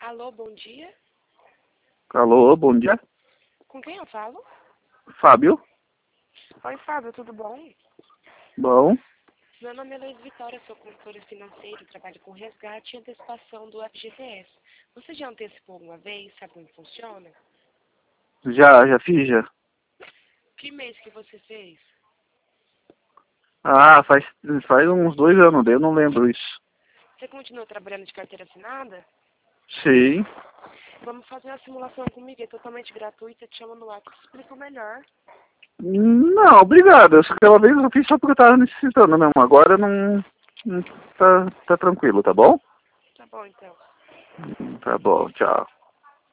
Alô, bom dia. Alô, bom dia. Com quem eu falo? Fábio. Oi, Fábio, tudo bom? Bom. Meu nome é Luiz Vitória, sou consultora financeira, trabalho com resgate e antecipação do FGTS. Você já antecipou alguma vez? Sabe como funciona? Já fiz já. Que mês que você fez? Ah, faz uns 2 anos, daí eu não lembro isso. Você continua trabalhando de carteira assinada? Sim. Vamos fazer uma simulação comigo, é totalmente gratuita, te chamo no WhatsApp, te explico melhor. Não, obrigado. Aquela vez eu fiz só porque eu tava necessitando mesmo. Agora não tá tranquilo, tá bom? Tá bom, então. Tá bom, tchau.